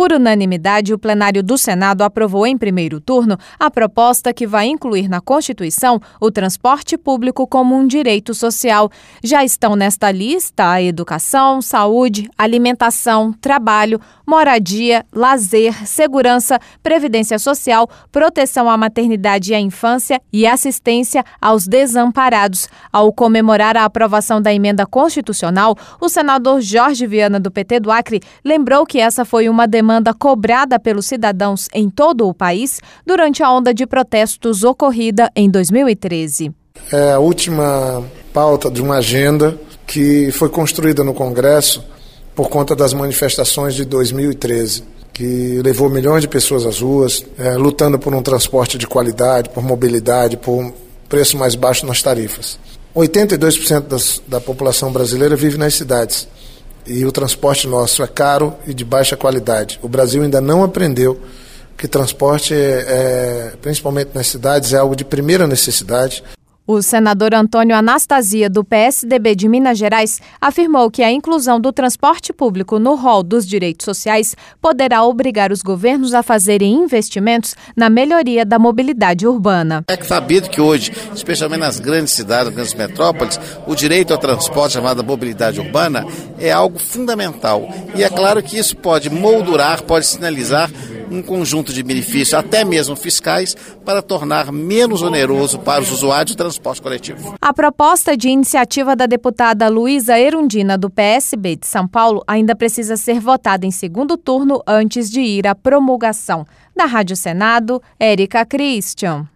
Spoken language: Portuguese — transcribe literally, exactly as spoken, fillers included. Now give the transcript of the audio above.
Por unanimidade, o plenário do Senado aprovou em primeiro turno a proposta que vai incluir na Constituição o transporte público como um direito social. Já estão nesta lista a educação, saúde, alimentação, trabalho, moradia, lazer, segurança, previdência social, proteção à maternidade e à infância e assistência aos desamparados. Ao comemorar a aprovação da emenda constitucional, o senador Jorge Viana, do P T do Acre, lembrou que essa foi uma demanda cobrada pelos cidadãos em todo o país durante a onda de protestos ocorrida em dois mil e treze. É a última pauta de uma agenda que foi construída no Congresso por conta das manifestações de dois mil e treze, que levou milhões de pessoas às ruas, é, lutando por um transporte de qualidade, por mobilidade, por um preço mais baixo nas tarifas. oitenta e dois por cento das, da população brasileira vive nas cidades. E o transporte nosso é caro e de baixa qualidade. O Brasil ainda não aprendeu que transporte, é, é, principalmente nas cidades, é algo de primeira necessidade. O senador Antônio Anastasia, do P S D B de Minas Gerais, afirmou que a inclusão do transporte público no rol dos direitos sociais poderá obrigar os governos a fazerem investimentos na melhoria da mobilidade urbana. É sabido que hoje, especialmente nas grandes cidades, nas grandes metrópoles, o direito ao transporte, chamado mobilidade urbana, é algo fundamental. E é claro que isso pode moldurar, pode sinalizar um conjunto de benefícios, até mesmo fiscais, para tornar menos oneroso para os usuários do transporte coletivo. A proposta de iniciativa da deputada Luísa Erundina, do P S B de São Paulo, ainda precisa ser votada em segundo turno antes de ir à promulgação. Da Rádio Senado, Érica Christian.